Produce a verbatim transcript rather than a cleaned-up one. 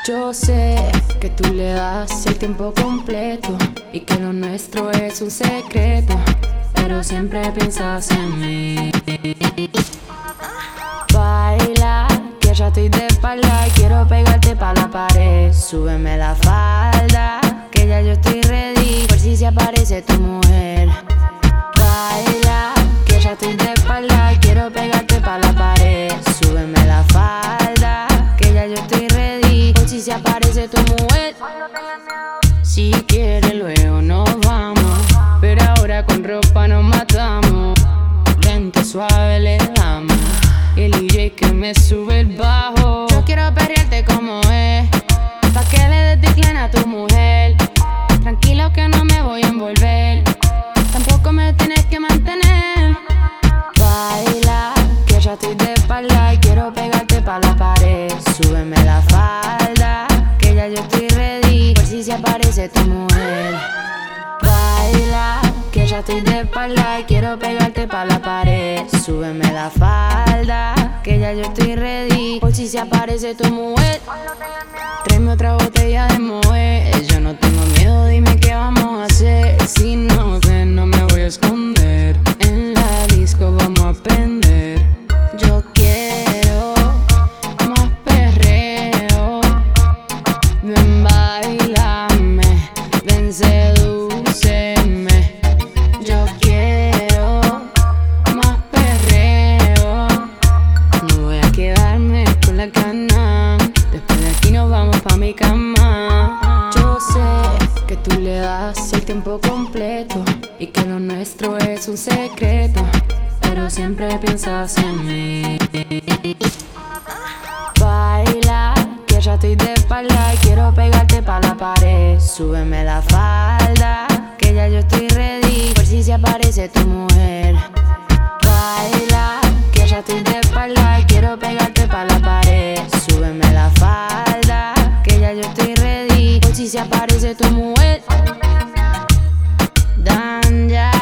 Yo sé que tú le das el tiempo completo y que lo nuestro es un secreto, pero siempre piensas en mí. Baila, que ya estoy de espalda y quiero pegarte pa' la pared. Súbeme la falda, que ya yo estoy ready, por si se aparece tu mujer. Baila, que ya estoy de espalda y quiero pegarte pa' la pared. Súbeme la falda, que ya yo estoy ready, por si se aparece tu mujer. Si quieres luego nos vamos, pero ahora con ropa nos matamos. Lento, suave le damos, el D J que me sube el bajo. Yo quiero perrearte como es, pa' que le des decline a tu mujer. Tranquilo que no me voy a envolver, tampoco me tienes que mantener. Baila, que ya estoy de espalda y quiero pegarte pa' la pared. Súbeme la falda, que ya yo estoy ready, por si se aparece tu mujer. Baila, que ya estoy de espalda y quiero pegarte pa' la pared. Súbeme la falda, que ya yo estoy ready, por si se aparece tu mujer. Tráeme otra botella de Moët, yo no tengo miedo, dime qué vamos a hacer. Si no ven, no me voy a esconder, en la disco vamos a prender. Yo quiero más perreo, ven bailame, ven sedúceme. Yo quiero más perreo, no voy a quedarme con la gana, después de aquí nos vamos pa' mi cama. Yo sé que tú le das el tiempo completo y que lo nuestro es un secreto, pero siempre piensas en mí. Baila, que ya estoy de espalda y quiero pegarte pa' la pared. Súbeme la falda, que ya yo estoy ready, por si se aparece tu mujer. Baila, que ya estoy de espalda y quiero pegarte pa' la pared. Súbeme la falda, que ya yo estoy ready, por si se aparece tu mujer. Dan ya.